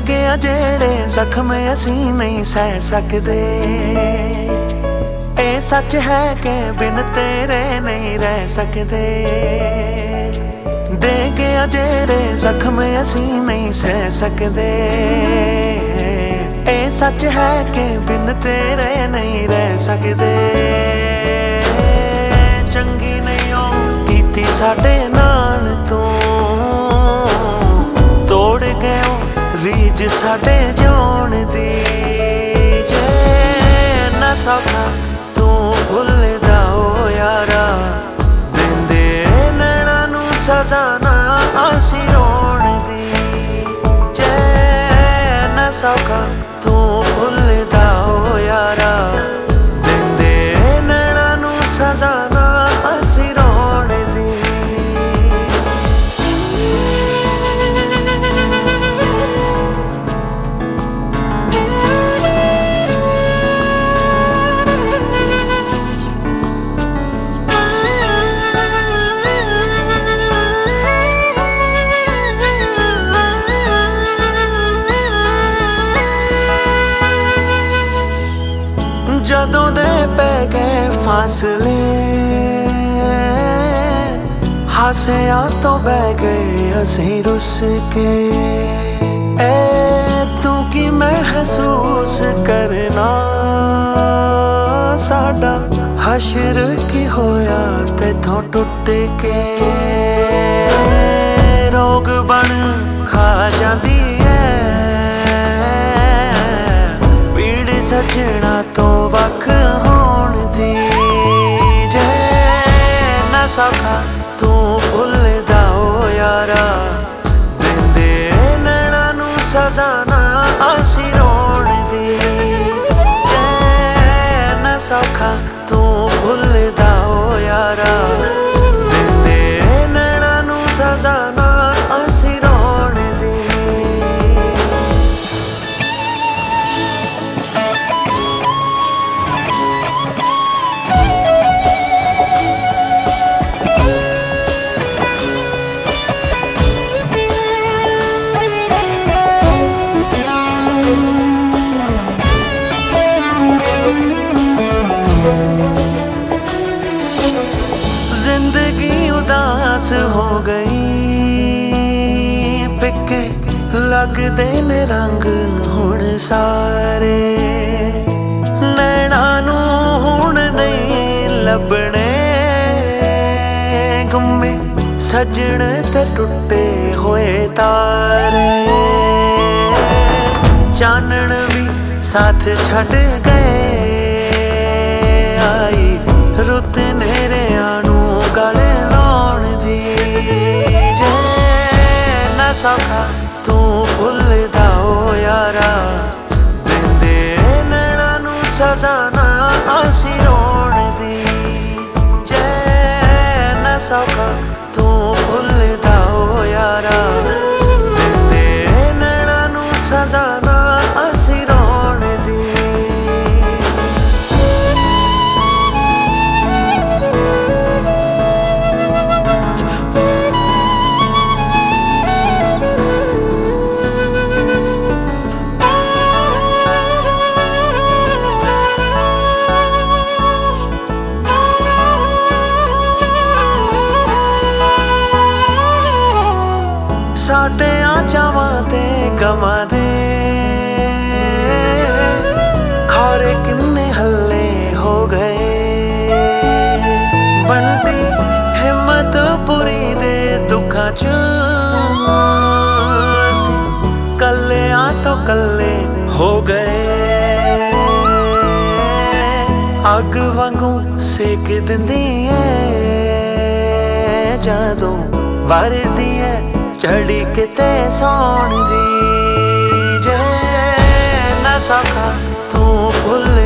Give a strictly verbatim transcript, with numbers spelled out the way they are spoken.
ਗਿਆ ਜਿਹੜੇ ਜ਼ਖਮ ਅਸੀਂ ਨਹੀਂ ਸਹਿ ਸਕਦੇ। ਇਹ ਸੱਚ ਹੈ ਕਿ ਬਿਨ ਤੇਰੇ ਨਹੀਂ ਰਹਿ ਸਕਦੇ। ਦੇ ਗਿਆ ਜਿਹੜੇ ਜ਼ਖਮ ਅਸੀਂ ਨਹੀਂ ਸਹਿ ਸਕਦੇ। ਇਹ ਸੱਚ ਹੈ ਕਿ ਬਿਨ ਤੇਰੇ ਨਹੀਂ ਰਹਿ ਸਕਦੇ। ਚੰਗੀ ਨਹੀਂ ਉਹ ਕੀਤੀ ਸਾਡੇ ਨਾਲ ਤੂੰ, ਤੋੜ ਗਏ ਰੀਝ ਸਾਡੇ ਜਿਉਣ ਦੀ। ਜੇ ਨਾ ਸੌਖਾ ਤੂੰ ਭੁੱਲਦਾ ਓ ਯਾਰਾ, ਦਿੰਦੇ ਨੈਣਾਂ ਨੂੰ ਸਜ਼ਾ ਨਾ ਅਸੀਂ ਰੋਣ ਦੀ। ਜੇ ਨਾ ਸੌਖਾ ਤੂੰ ਭੁੱਲਦਾ ਓ ਯਾਰਾ, ਦਿੰਦੇ ਨੈਣਾਂ ਨੂੰ ਸਜ਼ਾ ਨਾ ਅਸੀਂ ਰੋਣ ਦੀ। ਜਦੋਂ ਦੇ ਪੈ ਗਏ ਫਾਸਲੇ, ਹਾਸਿਆਂ ਤੋਂ ਬਹਿ ਗਏ ਅਸੀਂ ਰੁੱਸ ਕੇ। ਐ ਤੂੰ ਕੀ ਮਹਿਸੂਸ ਕਰਨਾ, ਸਾਡਾ ਹਸ਼ਰ ਕੀ ਹੋਇਆ ਤੈਥੋਂ ਟੁੱਟ ਕੇ। ਰੋਗ ਬਣ ਖਾ ਜਾਂਦੀ ਐ ਪੀੜ ਸੱਜਣਾ ਤੋਂ ਵੱਖ ਹੋਣ ਦੀ। ਜੇ ਨਾ ਸੌਖਾ ਤੂੰ ਭੁੱਲਦਾ ਓ ਯਾਰਾ, ਦਿੰਦੇ ਨੈਣਾਂ ਨੂੰ ਸਜ਼ਾ ਨਾ ਅਸੀਂ ਰੋਣ ਦੀ। ਜੇ ਨਾ ਸੌਖਾ ਤੂੰ ਭੁੱਲਦਾ ਓ ਯਾਰਾ, ਦਿੰਦੇ ਨੈਣਾਂ ਨੂੰ ਸਜ਼ਾ ਨਾ ਅਸੀਂ ਰੋਣ ਦੀ। ਜ਼ਿੰਦਗੀ ਉਦਾਸ ਹੋ ਗਈ, ਫਿੱਕੇ ਲੱਗਦੇ ਨੇ ਰੰਗ ਹੁਣ ਸਾਰੇ। ਨੈਣਾਂ ਨੂੰ ਹੁਣ ਨਹੀਂ ਲੱਭਣੇ ਗੁੰਮੇ ਸੱਜਣ ਤੇ ਟੁੱਟੇ ਹੋਏ ਤਾਰੇ। ਚਾਨਣ ਵੀ ਸਾਥ ਛੱਡ ਗਏ, ਆਈ ਰੁੱਤ ਨੇਰਿਆਂ ਨੂੰ ਗਲ ਲਾਉਣ ਦੀ। ਜੇ ਨਾ ਸੌਖਾ ਤੂੰ ਭੁੱਲਦਾ ਓ ਯਾਰਾ, ਦਿੰਦੇ ਨੈਣਾਂ ਨੂੰ ਸਜ਼ਾ ਨਾ ਅਸੀਂ ਰੋਣ ਦੀ। ਜੇ ਨਾ ਸੌਖਾ ਤੂੰ ਭੁੱਲਦਾ ਓ ਯਾਰਾ, ਦਿੰਦੇ ਨੈਣਾਂ ਨੂੰ ਸਜ਼ਾ ਨਾ ਅਸੀਂ ਰੋਣ ਦੀ। ਸਾਡੇ ਆ ਚਾਵਾਂ ਤੇ ਗਮਾਂ ਦੇ ਖਾਰੇ ਕਿੰਨੇ ਹੱਲੇ ਹੋ ਗਏ। ਬੰਟੀ ਹਿੰਮਤ ਪੂਰੀ ਦੇ ਦੁੱਖਾਂ ਚ ਅਸੀਂ ਕੱਲਿਆਂ ਤੋਂ ਕੱਲੇ ਹੋ ਗਏ। ਅੱਗ ਵਾਂਗੂ ਸੇਕ ਦਿੰਦੀ ਏ ਜਦੋਂ ਵਰਦੀ ਏ ਚੜੀ ਕਿਤੇ ਸੌਣ ਦੀ। ਜੇ ਨਾ ਸੌਖਾ ਤੂੰ ਭੁੱਲ